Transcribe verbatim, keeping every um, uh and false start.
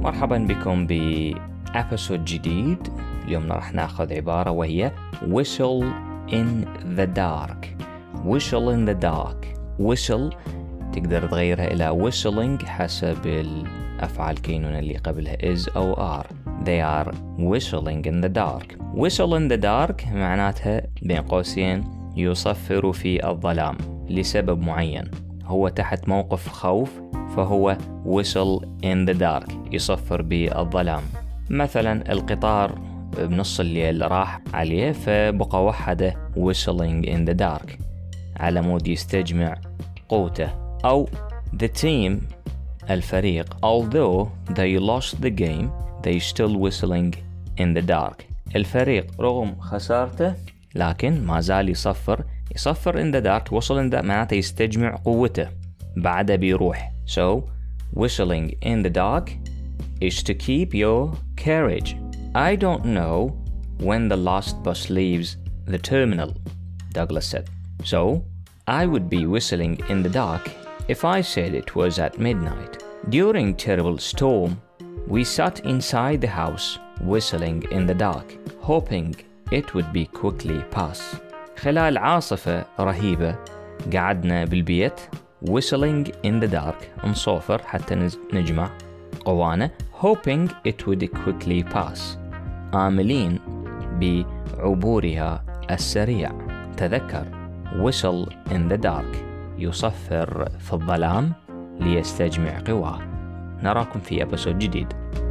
مرحبا بكم بأبسود جديد. اليوم راح ناخذ عبارة وهي whistle in the dark. whistle in the dark. whistle تقدر تغيرها إلى whistling حسب الأفعال كينونة اللي قبلها is أو are. They are whistling in the dark. whistle in the dark معناتها بين قوسين يصفر في الظلام لسبب معين، هو تحت موقف خوف فهو whistle in the dark، يصفر بالظلام. مثلا القطار بنص الليل راح عليه فبقى وحده whistling in the dark على مود يستجمع قوته. أو the team الفريق although they lost the game they still whistling in the dark. الفريق رغم خسارته لكن ما زال يصفر يصفر in the dark. وصل in the معناته يستجمع قوته بعده بيروح. So whistling in the dark is to keep your courage. I don't know when the last bus leaves the terminal, Douglas said. So I would be whistling in the dark if I said it was at midnight. During terrible storm, we sat inside the house whistling in the dark, hoping it would be quickly pass. خلال عاصفة رهيبة قعدنا بالبيت whistling in the dark، نصوفر حتى نجمع قوانا، hoping it would quickly pass، آملين بعبورها السريع. تذكر whistle in the dark يصفر في الظلام ليستجمع قواه. نراكم في أبسود جديد.